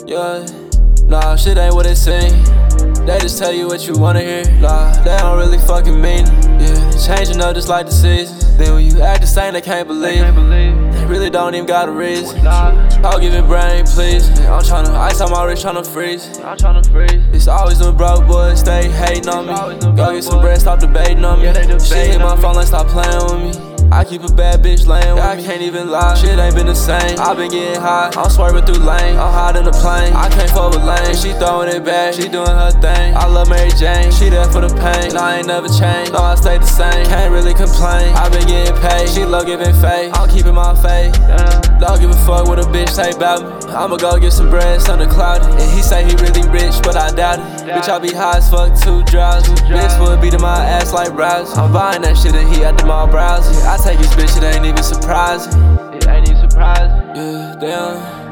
Yeah, nah, shit ain't what it seems. They just tell you what you wanna hear. Nah, they don't really fucking mean it. Yeah, changing up just like the seasons. Then when you act the same, they can't believe it. They really don't even got a reason. Nah, I'll give it brain, please. I'm tryna ice on my wrist, tryna freeze. It's always them broke boys, stay hating on me. Go get some bread, stop debating on me. She hit my phone, like stop playing with me. I keep a bad bitch laying with me. I can't even lie, shit ain't been the same. I been getting high, I'm swerving through lanes. I'm hot in the plane, I can't fuck with lane. She throwing it back, she doing her thing. I love Mary Jane, she there for the pain. No, I ain't never changed, no, I stay the same. Can't really complain, I been getting paid. She love giving faith, I'm keeping my faith. Don't give a fuck what a bitch say about me. I'ma go get some bread, something cloudy. And he say he really rich, but I doubt it. Bitch, I be high as fuck, too drowsy. Bitch would beat in my ass like browsing. I'm buying that shit and he at the mall browsing. I take his bitch, it ain't even surprising. It ain't even surprising. Yeah, damn.